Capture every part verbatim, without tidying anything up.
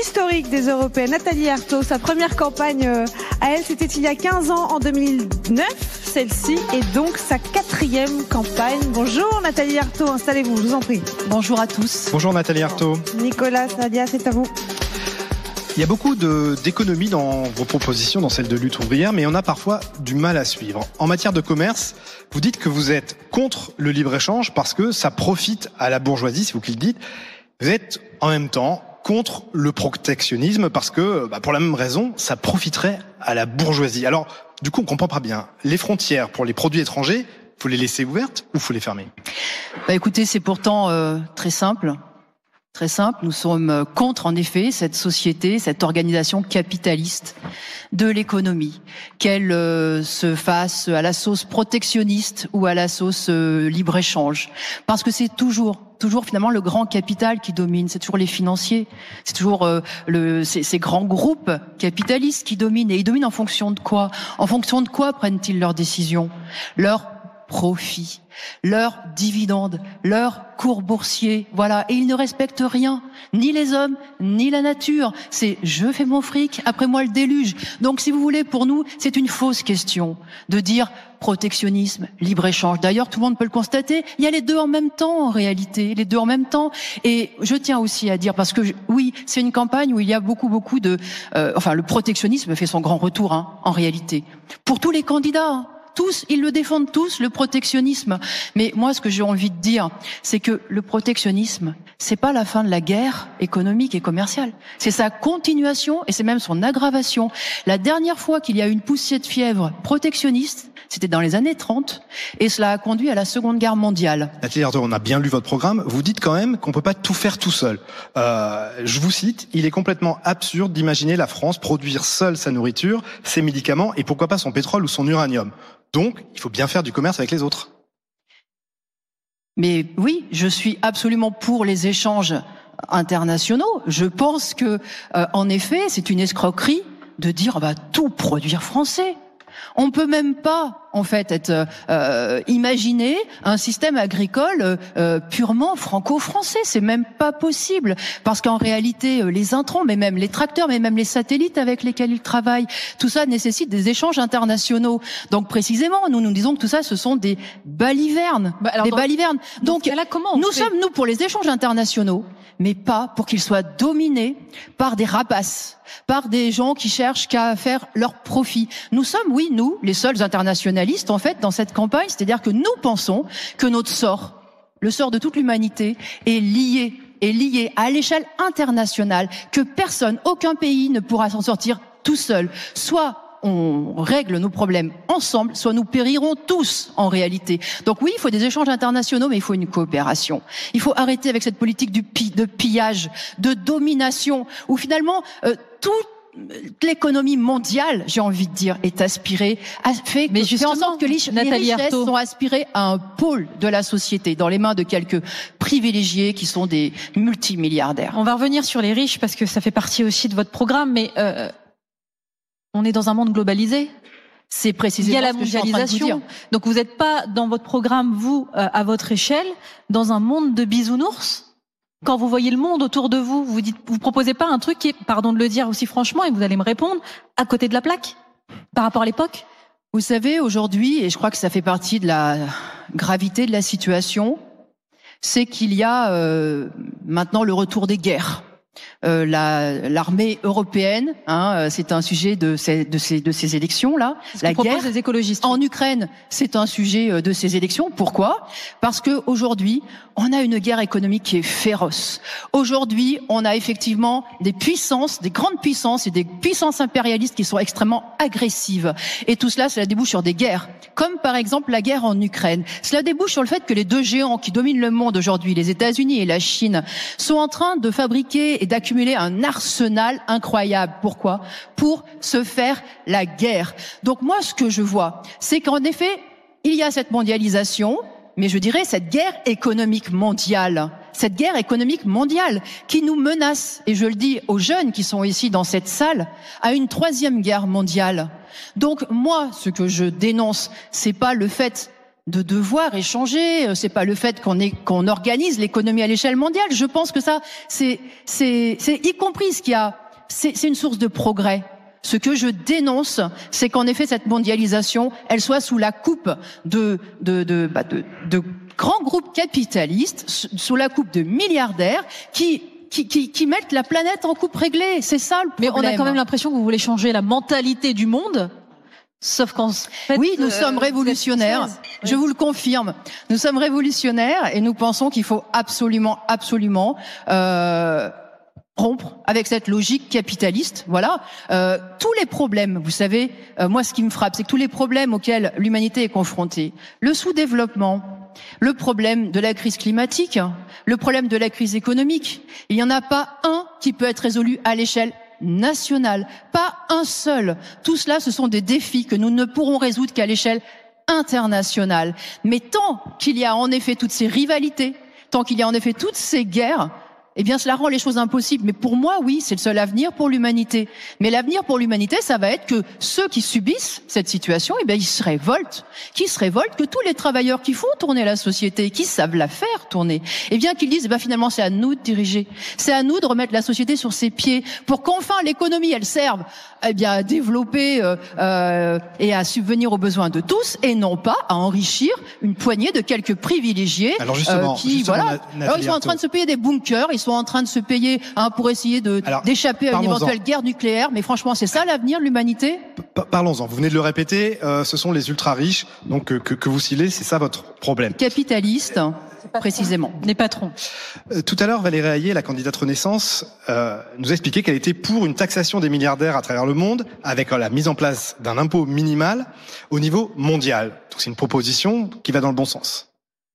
historique des Européennes, Nathalie Arthaud. Sa première campagne à elle, c'était il y a quinze ans, en deux mille neuf. Celle-ci est donc sa quatrième campagne. Bonjour Nathalie Arthaud, installez-vous, je vous en prie. Bonjour à tous. Bonjour Nathalie Arthaud. Nicolas Sadia, c'est à vous. Il y a beaucoup de, d'économies dans vos propositions, dans celle de lutte ouvrière, mais on a parfois du mal à suivre. En matière de commerce, vous dites que vous êtes contre le libre-échange parce que ça profite à la bourgeoisie, c'est vous qui le dites. Vous êtes en même temps contre le protectionnisme parce que, bah, pour la même raison, ça profiterait à la bourgeoisie. Alors, du coup, on comprend pas bien. Les frontières pour les produits étrangers, faut les laisser ouvertes ou faut les fermer? Bah, écoutez, c'est pourtant euh, très simple. Très simple, nous sommes contre en effet cette société, cette organisation capitaliste de l'économie, qu'elle euh, se fasse à la sauce protectionniste ou à la sauce euh, libre-échange. Parce que c'est toujours, toujours finalement le grand capital qui domine, c'est toujours les financiers, c'est toujours euh, le, ces, ces grands groupes capitalistes qui dominent. Et ils dominent en fonction de quoi? En fonction de quoi prennent-ils leurs décisions? Leur profit, leurs dividendes, leurs cours boursiers, voilà. Et ils ne respectent rien, ni les hommes, ni la nature. C'est je fais mon fric, après moi le déluge. Donc, si vous voulez, pour nous, c'est une fausse question de dire protectionnisme, libre-échange. D'ailleurs, tout le monde peut le constater, il y a les deux en même temps, en réalité, les deux en même temps. Et je tiens aussi à dire, parce que oui, c'est une campagne où il y a beaucoup, beaucoup de... Euh, enfin, le protectionnisme fait son grand retour, hein, en réalité. Pour tous les candidats, hein. Tous, ils le défendent tous, le protectionnisme. Mais moi, ce que j'ai envie de dire, c'est que le protectionnisme, c'est pas la fin de la guerre économique et commerciale. C'est sa continuation et c'est même son aggravation. La dernière fois qu'il y a eu une poussée de fièvre protectionniste, c'était dans les années trente, et cela a conduit à la Seconde Guerre mondiale. Nathalie Arthaud, on a bien lu votre programme. Vous dites quand même qu'on peut pas tout faire tout seul. Euh, je vous cite, il est complètement absurde d'imaginer la France produire seule sa nourriture, ses médicaments et pourquoi pas son pétrole ou son uranium. Donc, il faut bien faire du commerce avec les autres. Mais oui, je suis absolument pour les échanges internationaux. Je pense que, euh, en effet, c'est une escroquerie de dire bah tout produire français. On peut même pas, en fait, être euh, imaginer un système agricole euh, purement franco-français. C'est même pas possible, parce qu'en réalité, les intrants, mais même les tracteurs, mais même les satellites avec lesquels ils travaillent, tout ça nécessite des échanges internationaux. Donc, précisément, nous nous disons que tout ça, ce sont des balivernes, bah alors, des dans, balivernes. Donc, là, comment nous fait... sommes nous pour les échanges internationaux, mais pas pour qu'ils soient dominés par des rapaces, par des gens qui cherchent qu'à faire leur profit. Nous sommes, oui, nous, les seuls internationalistes, en fait, dans cette campagne, c'est-à-dire que nous pensons que notre sort, le sort de toute l'humanité, est lié, est lié à l'échelle internationale, que personne, aucun pays ne pourra s'en sortir tout seul. Soit on règle nos problèmes ensemble, soit nous périrons tous en réalité. Donc oui, il faut des échanges internationaux, mais il faut une coopération. Il faut arrêter avec cette politique du pi- de pillage, de domination, où finalement euh, toute l'économie mondiale, j'ai envie de dire, est aspirée, a fait, mais fait en sorte que les, les richesses Arthaud. sont aspirées à un pôle de la société, dans les mains de quelques privilégiés qui sont des multimilliardaires. On va revenir sur les riches parce que ça fait partie aussi de votre programme, mais euh, on est dans un monde globalisé. C'est précisément il y a la ce que je suis en train de vous mondialisation. dire. Donc vous n'êtes pas dans votre programme, vous, euh, à votre échelle, dans un monde de bisounours. Quand vous voyez le monde autour de vous, vous dites, vous proposez pas un truc qui est, pardon de le dire aussi franchement, et vous allez me répondre, à côté de la plaque, par rapport à l'époque. Vous savez, aujourd'hui, et je crois que ça fait partie de la gravité de la situation, c'est qu'il y a euh, maintenant le retour des guerres. Euh, la, l'armée européenne, hein, c'est un sujet de ces, de ces, de ces élections-là. La guerre des écologistes. en Ukraine, c'est un sujet de ces élections. Pourquoi ? Parce que aujourd'hui, on a une guerre économique qui est féroce. Aujourd'hui, on a effectivement des puissances, des grandes puissances et des puissances impérialistes qui sont extrêmement agressives. Et tout cela, cela débouche sur des guerres, comme par exemple la guerre en Ukraine. Cela débouche sur le fait que les deux géants qui dominent le monde aujourd'hui, les États-Unis et la Chine, sont en train de fabriquer et d'accumuler un arsenal incroyable. Pourquoi ? Pour se faire la guerre. Donc moi, ce que je vois, c'est qu'en effet, il y a cette mondialisation, mais je dirais cette guerre économique mondiale, cette guerre économique mondiale qui nous menace, et je le dis aux jeunes qui sont ici dans cette salle, à une troisième guerre mondiale. Donc moi, ce que je dénonce, c'est pas le fait de devoir échanger. C'est pas le fait qu'on est, qu'on organise l'économie à l'échelle mondiale. Je pense que ça, c'est, c'est, c'est y compris ce qu'il y a, c'est, c'est une source de progrès. Ce que je dénonce, c'est qu'en effet, cette mondialisation, elle soit sous la coupe de, de, de, bah de, de grands groupes capitalistes, sous la coupe de milliardaires qui, qui, qui, qui mettent la planète en coupe réglée. C'est ça le problème. Mais on a quand même l'impression que vous voulez changer la mentalité du monde. Sauf qu'en fait, oui, nous euh, sommes révolutionnaires. Oui. Je vous le confirme. Nous sommes révolutionnaires et nous pensons qu'il faut absolument, absolument euh, rompre avec cette logique capitaliste. Voilà. Euh, tous les problèmes, vous savez, euh, moi, ce qui me frappe, c'est que tous les problèmes auxquels l'humanité est confrontée, le sous-développement, le problème de la crise climatique, le problème de la crise économique, il n'y en a pas un qui peut être résolu à l'échelle nationale, pas un seul. Tout cela, ce sont des défis que nous ne pourrons résoudre qu'à l'échelle internationale. Mais tant qu'il y a en effet toutes ces rivalités, tant qu'il y a en effet toutes ces guerres, eh bien, cela rend les choses impossibles. Mais pour moi, oui, c'est le seul avenir pour l'humanité. Mais l'avenir pour l'humanité, ça va être que ceux qui subissent cette situation, eh bien, ils se révoltent. Qui se révoltent, que tous les travailleurs qui font tourner la société, qui savent la faire tourner, eh bien, qu'ils disent, eh bien, finalement, c'est à nous de diriger. C'est à nous de remettre la société sur ses pieds pour qu'enfin l'économie, elle serve, eh bien, à développer euh, euh, et à subvenir aux besoins de tous, et non pas à enrichir une poignée de quelques privilégiés. Alors justement, euh, qui, justement, voilà, alors, ils sont en train de se payer des bunkers. Ils sont en train de se payer hein, pour essayer de Alors, d'échapper à une parlons-en. éventuelle guerre nucléaire. Mais franchement, c'est ça l'avenir de l'humanité? Pa- Parlons-en. Vous venez de le répéter. Euh, ce sont les ultra riches, donc euh, que, que vous ciblez. C'est ça votre problème. Capitaliste, précisément. les patrons. Euh, tout à l'heure, Valérie Hayé, la candidate Renaissance, euh, nous a expliqué qu'elle était pour une taxation des milliardaires à travers le monde, avec euh, la mise en place d'un impôt minimal au niveau mondial. Donc c'est une proposition qui va dans le bon sens.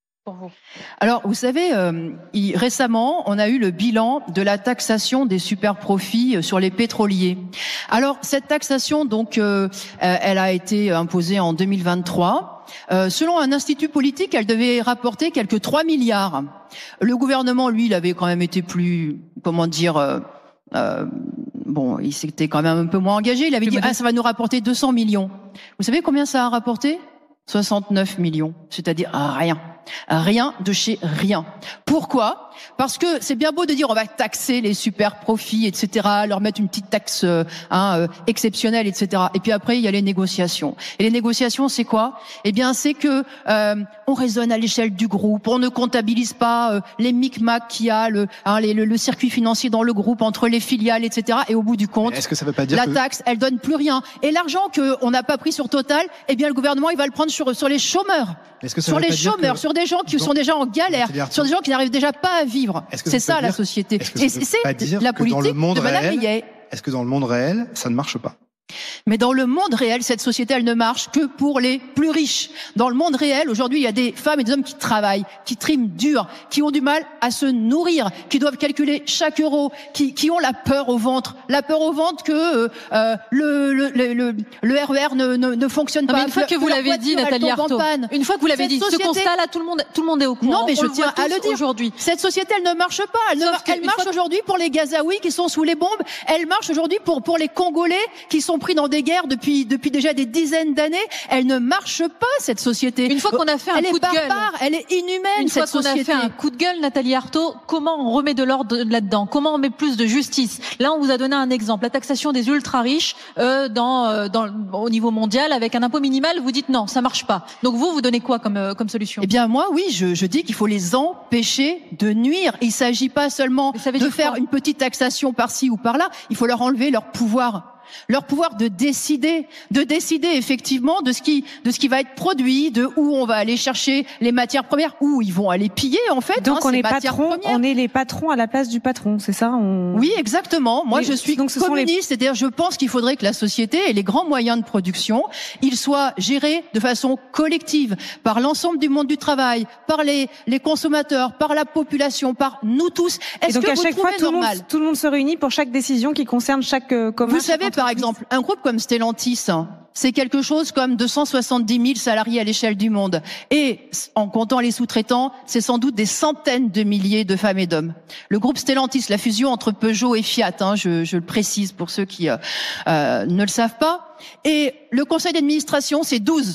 Alors, vous savez, euh, il, récemment, on a eu le bilan de la taxation des super-profits sur les pétroliers. Alors, cette taxation, donc, euh, elle a été imposée en deux mille vingt-trois. Euh, selon un institut politique, elle devait rapporter quelques trois milliards. Le gouvernement, lui, il avait quand même été plus, comment dire, euh, euh, bon, il s'était quand même un peu moins engagé. Il avait dit, ah, ça va nous rapporter deux cents millions. Vous savez combien ça a rapporté? soixante-neuf millions, c'est-à-dire rien. Rien de chez rien. Pourquoi? Parce que c'est bien beau de dire on va taxer les super profits, et cetera, leur mettre une petite taxe euh, hein, euh, exceptionnelle, et cetera. Et puis après, il y a les négociations. Et les négociations, c'est quoi? Eh bien, c'est que euh, on raisonne à l'échelle du groupe, on ne comptabilise pas euh, les micmacs qu'il y a, le, hein, les, le, le circuit financier dans le groupe, entre les filiales, et cetera. Et au bout du compte, est-ce que ça veut pas dire la que... taxe, elle donne plus rien. Et l'argent qu'on n'a pas pris sur Total, eh bien, le gouvernement, il va le prendre sur, sur les chômeurs. Est-ce que ça sur veut les pas dire chômeurs, que... sur des gens qui Donc, sont déjà en galère, sur des gens qui n'arrivent déjà pas à vivre. C'est ça, la société. Et c'est la politique de Madame Millet. Est-ce que dans le monde réel, ça ne marche pas? Mais dans le monde réel, cette société, elle ne marche que pour les plus riches. Dans le monde réel, aujourd'hui, il y a des femmes et des hommes qui travaillent, qui triment dur, qui ont du mal à se nourrir, qui doivent calculer chaque euro, qui, qui ont la peur au ventre, la peur au ventre que euh, le, le, le, le, le R E R ne, ne, ne fonctionne non, pas. Mais une fois que, que vous l'avez dit, Nathalie Arthaud, une fois que vous l'avez dit, société... ce constat-là, tout le monde, tout le monde est au courant. Non, mais je On tiens à le dire aujourd'hui. Cette société, elle ne marche pas. Elle, ne, elle marche fois... aujourd'hui pour les Gazaouis qui sont sous les bombes. Elle marche aujourd'hui pour pour les Congolais qui sont pris dans des guerres depuis depuis déjà des dizaines d'années. Elle ne marche pas, cette société. Une fois qu'on a fait un elle coup est de gueule, barbare, elle est inhumaine. Une cette fois qu'on société. a fait un coup de gueule, Nathalie Arthaud, comment on remet de l'ordre là-dedans? Comment on met plus de justice? Là, on vous a donné un exemple, la taxation des ultra riches euh, dans euh, dans au niveau mondial avec un impôt minimal. Vous dites non, ça marche pas. Donc vous, vous donnez quoi comme euh, comme solution? Eh bien moi, oui, je, je dis qu'il faut les empêcher de nuire. Il s'agit pas seulement de faire quoi? une petite taxation par-ci ou par-là. Il faut leur enlever leur pouvoir. Leur pouvoir de décider, de décider effectivement de ce qui, de ce qui va être produit, de où on va aller chercher les matières premières, où ils vont aller piller en fait. Donc hein, on ces est matières patron, premières. on est les patrons à la place du patron, c'est ça on... Oui, exactement. Moi, Mais je suis donc, ce sont communiste, les... c'est-à-dire je pense qu'il faudrait que la société et les grands moyens de production, ils soient gérés de façon collective par l'ensemble du monde du travail, par les, les consommateurs, par la population, par nous tous. Est-ce et donc que à vous chaque fois, trouvez tout le, normal monde, tout le monde se réunit pour chaque décision qui concerne chaque euh, commerce? Vous savez, par exemple, un groupe comme Stellantis, c'est quelque chose comme deux cent soixante-dix mille salariés à l'échelle du monde. Et en comptant les sous-traitants, c'est sans doute des centaines de milliers de femmes et d'hommes. Le groupe Stellantis, la fusion entre Peugeot et Fiat, hein, je, je le précise pour ceux qui euh, euh, ne le savent pas. Et le conseil d'administration, c'est douze.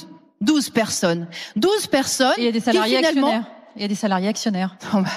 douze personnes. douze personnes. Et il y a des salariés qui, finalement, actionnaires. Il y a des salariés actionnaires.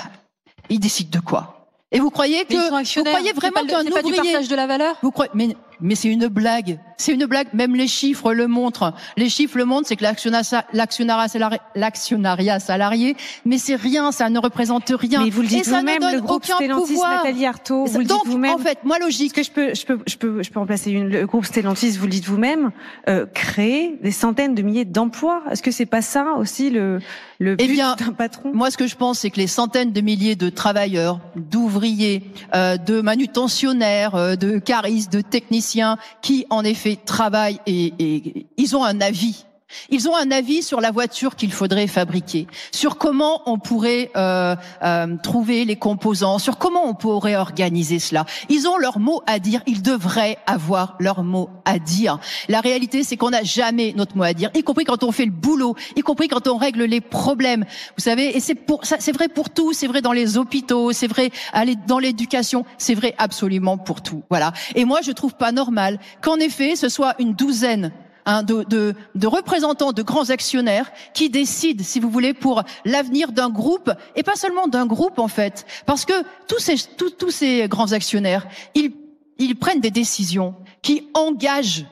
Ils décident de quoi? Et vous croyez que vous croyez vraiment qu'un ouvrier, c'est pas du partage de la valeur? Vous croyez, mais mais c'est une blague. C'est une blague. Même les chiffres le montrent. Les chiffres le montrent, c'est que l'actionnariat, l'actionnariat salarié, l'actionnariat salarié, mais c'est rien, ça ne représente rien. Mais vous le dites et ça vous-même, ne donne le groupe aucun Stellantis, pouvoir. Nathalie Arthaud, vous le Donc, dites vous-même. en fait, moi, logique. Est-ce que je peux, je peux, je peux, je peux remplacer une, le groupe Stellantis, vous le dites vous-même, euh, créer des centaines de milliers d'emplois. Est-ce que c'est pas ça aussi le, le but eh bien, d'un patron? Moi, ce que je pense, c'est que les centaines de milliers de travailleurs, d'ouvriers, euh, de manutentionnaires, euh, de caristes, de techniciens, qui en effet travaillent et, et ils ont un avis. Ils ont un avis sur la voiture qu'il faudrait fabriquer, sur comment on pourrait euh, euh, trouver les composants, sur comment on pourrait organiser cela. Ils ont leur mot à dire, ils devraient avoir leur mot à dire. La réalité, c'est qu'on n'a jamais notre mot à dire, y compris quand on fait le boulot, y compris quand on règle les problèmes. Vous savez, et c'est pour ça, c'est vrai pour tout, c'est vrai dans les hôpitaux, c'est vrai dans l'éducation, c'est vrai absolument pour tout. Voilà. Et moi, je trouve pas normal qu'en effet, ce soit une douzaine Hein, de, de, de représentants de grands actionnaires qui décident, si vous voulez, pour l'avenir d'un groupe, et pas seulement d'un groupe en fait, parce que tous ces, tous, tous ces grands actionnaires, ils, ils prennent des décisions qui engagent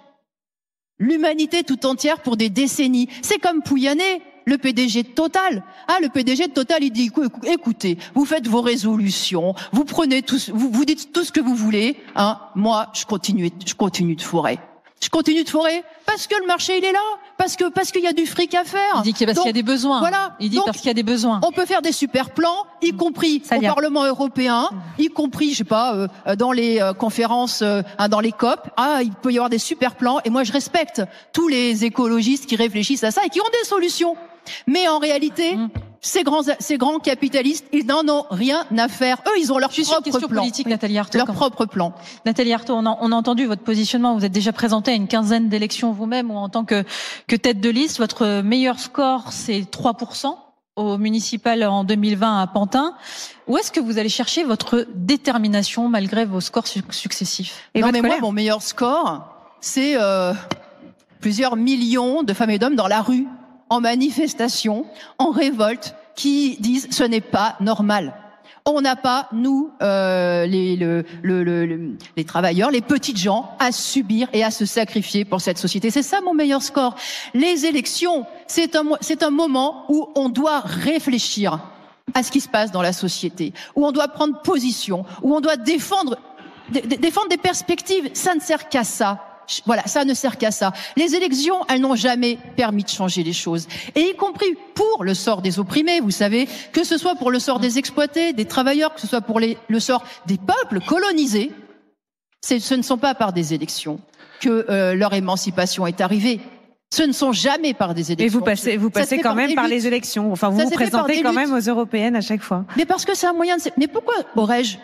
l'humanité tout entière pour des décennies. C'est comme Pouyanné, le P D G de Total. Ah, le P D G de Total, il dit, écoutez, vous faites vos résolutions, vous prenez tout, vous, vous dites tout ce que vous voulez, hein, moi, je continue, je continue de fourrer. Je continue de forer parce que le marché il est là, parce que parce qu'il y a du fric à faire. Il dit qu'il y a, parce qu'il y a des besoins. Voilà. Il dit Donc, parce qu'il y a des besoins. On peut faire des super plans, y compris Ça au vient. Parlement européen, y compris, je sais pas, euh, dans les euh, conférences, euh, hein, dans les C O P. Ah, il peut y avoir des super plans. Et moi, je respecte tous les écologistes qui réfléchissent à ça et qui ont des solutions. Mais en réalité, mmh. ces grands ces grands capitalistes, ils n'en ont rien à faire. Eux, ils ont leur Juste propre une question plan. politique, Nathalie Arthaud. Leur Comme... propre plan. Nathalie Arthaud, on a, on a entendu votre positionnement. Vous êtes déjà présenté à une quinzaine d'élections vous-même ou en tant que, que tête de liste. Votre meilleur score, c'est trois pour cent au municipal en deux mille vingt à Pantin. Où est-ce que vous allez chercher votre détermination malgré vos scores su- successifs? Et non, mais colère. Moi, mon meilleur score, c'est euh, plusieurs millions de femmes et d'hommes dans la rue, en manifestation, en révolte, qui disent ce n'est pas normal. On n'a pas, nous, euh, les, le, le, le, les travailleurs, les petites gens, à subir et à se sacrifier pour cette société. C'est ça mon meilleur score. Les élections, c'est un, c'est un moment où on doit réfléchir à ce qui se passe dans la société, où on doit prendre position, où on doit défendre, d- défendre des perspectives. Ça ne sert qu'à ça. Voilà, ça ne sert qu'à ça. Les élections, elles n'ont jamais permis de changer les choses. Et y compris pour le sort des opprimés, vous savez, que ce soit pour le sort des exploités, des travailleurs, que ce soit pour les, le sort des peuples colonisés, c'est, ce ne sont pas par des élections que euh, leur émancipation est arrivée. Ce ne sont jamais par des élections. Et vous passez, vous passez quand même par, par les élections. Enfin, vous ça vous présentez quand même aux européennes à chaque fois. Mais parce que c'est un moyen de... Mais pourquoi aurais-je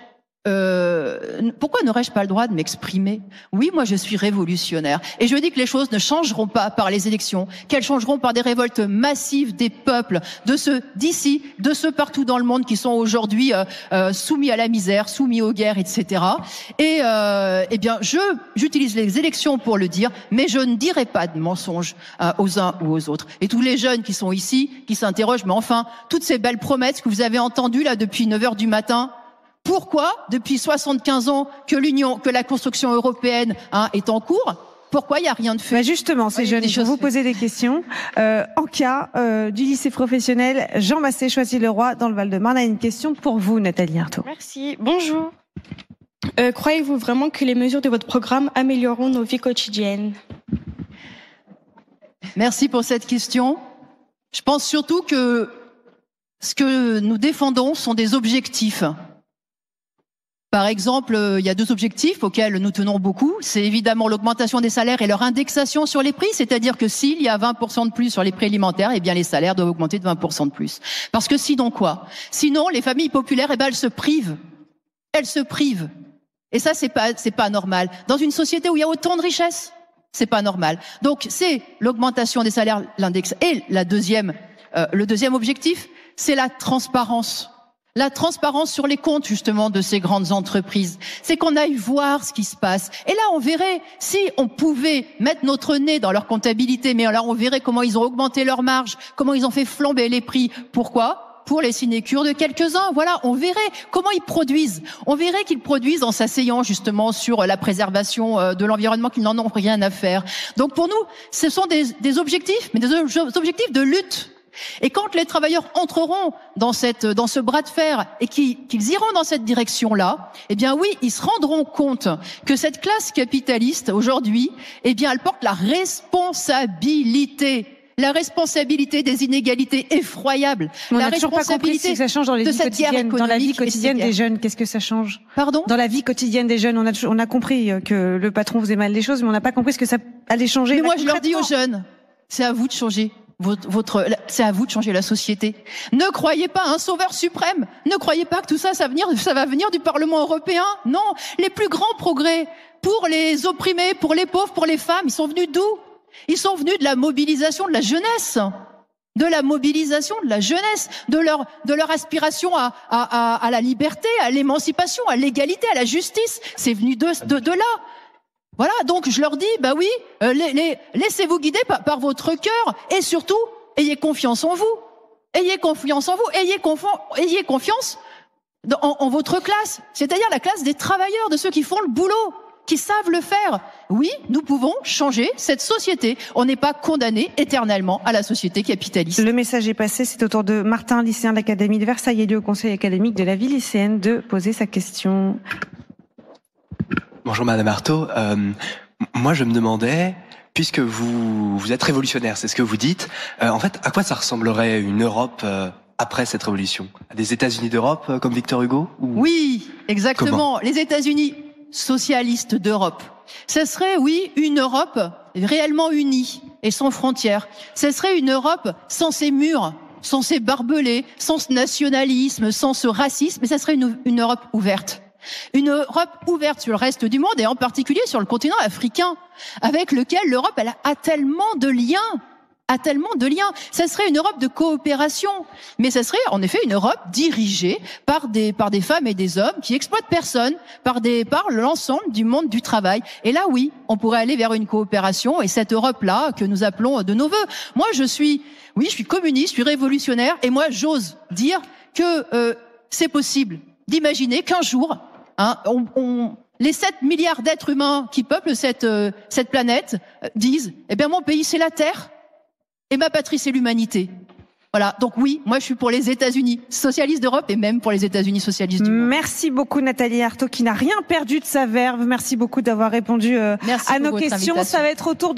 Euh, pourquoi n'aurais-je pas le droit de m'exprimer? Oui, moi je suis révolutionnaire et je dis que les choses ne changeront pas par les élections, qu'elles changeront par des révoltes massives des peuples, de ceux d'ici, de ceux partout dans le monde qui sont aujourd'hui euh, euh, soumis à la misère, soumis aux guerres, et cetera. Et euh, eh bien, je j'utilise les élections pour le dire, mais je ne dirai pas de mensonges euh, aux uns ou aux autres. Et tous les jeunes qui sont ici, qui s'interrogent, mais enfin, toutes ces belles promesses que vous avez entendues là depuis neuf heures du matin. Pourquoi, depuis soixante-quinze ans que l'Union, que la construction européenne hein, est en cours, pourquoi il n'y a rien de fait? Bah justement, ces jeunes, je vais vous poser des questions. Euh, en cas euh, du lycée professionnel Jean Massé, Choisy-le-Roi, dans le Val-de-Marne, a une question pour vous, Nathalie Arthaud. Merci. Bonjour. Euh, croyez-vous vraiment que les mesures de votre programme amélioreront nos vies quotidiennes? Merci pour cette question. Je pense surtout que ce que nous défendons sont des objectifs. Par exemple, il y a deux objectifs auxquels nous tenons beaucoup. C'est évidemment l'augmentation des salaires et leur indexation sur les prix. C'est-à-dire que s'il y a vingt pour cent de plus sur les prix alimentaires, eh bien les salaires doivent augmenter de vingt pour cent de plus. Parce que sinon quoi? Sinon, les familles populaires, eh ben elles se privent. Elles se privent. Et ça, c'est pas, c'est pas normal. Dans une société où il y a autant de richesses, c'est pas normal. Donc, c'est l'augmentation des salaires, l'index. Et la deuxième, euh, le deuxième objectif, c'est la transparence. la transparence sur les comptes justement de ces grandes entreprises. C'est qu'on aille voir ce qui se passe. Et là, on verrait si on pouvait mettre notre nez dans leur comptabilité, mais alors on verrait comment ils ont augmenté leurs marges, comment ils ont fait flamber les prix. Pourquoi ? Pour les sinécures de quelques-uns. Voilà, on verrait comment ils produisent. On verrait qu'ils produisent en s'asseyant justement sur la préservation de l'environnement, qu'ils n'en ont rien à faire. Donc pour nous, ce sont des, des objectifs, mais des objectifs de lutte. Et quand les travailleurs entreront dans cette, dans ce bras de fer et qu'ils, qu'ils iront dans cette direction-là, eh bien oui, ils se rendront compte que cette classe capitaliste aujourd'hui, eh bien elle porte la responsabilité. La responsabilité des inégalités effroyables. On la n'a toujours pas compris ce que ça change dans, les vies quotidiennes, dans la vie quotidienne des jeunes. Qu'est-ce que ça change? Pardon? Dans la vie quotidienne des jeunes, on a, on a compris que le patron faisait mal les choses, mais on n'a pas compris ce que ça allait changer. Mais moi, je leur dis aux jeunes, c'est à vous de changer. Votre, votre, c'est à vous de changer la société. Ne croyez pas à un sauveur suprême. Ne croyez pas que tout ça, ça va venir, ça va venir du Parlement européen. Non. Les plus grands progrès pour les opprimés, pour les pauvres, pour les femmes, ils sont venus d'où? Ils sont venus de la mobilisation de la jeunesse, de la mobilisation de la jeunesse, de leur de leur aspiration à à à, à la liberté, à l'émancipation, à l'égalité, à la justice. C'est venu de de, de là. Voilà. Donc je leur dis, bah oui, euh, les, les, laissez-vous guider par, par votre cœur et surtout ayez confiance en vous, ayez confiance en vous, ayez confiance, ayez confiance en, en votre classe, c'est-à-dire la classe des travailleurs, de ceux qui font le boulot, qui savent le faire. Oui, nous pouvons changer cette société. On n'est pas condamné éternellement à la société capitaliste. Le message est passé. C'est au tour de Martin, lycéen de l'Académie de Versailles, élu au conseil académique de la vie lycéenne, de poser sa question. Bonjour Madame Artaud. Euh, moi, je me demandais, puisque vous, vous êtes révolutionnaire, c'est ce que vous dites, euh, en fait, à quoi ça ressemblerait une Europe euh, après cette révolution? À des États-Unis d'Europe, euh, comme Victor Hugo ou... Oui, exactement. Comment? Les États-Unis socialiste d'Europe. Ce serait, oui, une Europe réellement unie et sans frontières. Ce serait une Europe sans ces murs, sans ces barbelés, sans ce nationalisme, sans ce racisme, mais ce serait une, une Europe ouverte. Une Europe ouverte sur le reste du monde et en particulier sur le continent africain, avec lequel l'Europe elle a tellement de liens. a tellement de liens. Ça serait une Europe de coopération, mais ça serait en effet une Europe dirigée par des par des femmes et des hommes qui exploitent personne, par des par l'ensemble du monde du travail. Et là, oui, on pourrait aller vers une coopération et cette Europe-là que nous appelons de nos vœux. Moi, je suis, oui, je suis communiste, je suis révolutionnaire, et moi, j'ose dire que euh, c'est possible d'imaginer qu'un jour, hein, on, on les sept milliards d'êtres humains qui peuplent cette euh, cette planète euh, disent, eh bien, mon pays, c'est la Terre. Et ma patrie, c'est l'humanité. Voilà. Donc oui, moi, je suis pour les États-Unis socialistes d'Europe et même pour les États-Unis socialistes du monde. Merci beaucoup, Nathalie Arthaud, qui n'a rien perdu de sa verve. Merci beaucoup d'avoir répondu euh, à nos questions. Ça va être au tour de